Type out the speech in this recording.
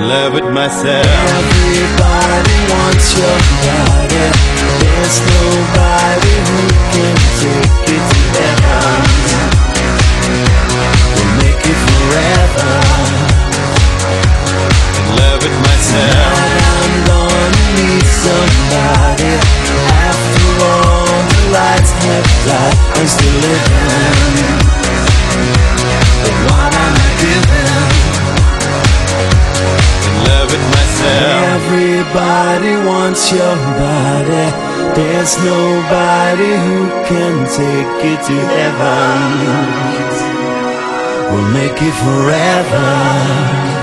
love with myself. Everybody wants your body. There's nobody who can take it to heaven. We'll make it forever. In love with myself. Tonight I'm gonna need somebody. After all the lights have died, I'm still living. But what am I giving? In love with myself. Everybody wants your body. There's nobody who can take it to heaven. We'll make it forever.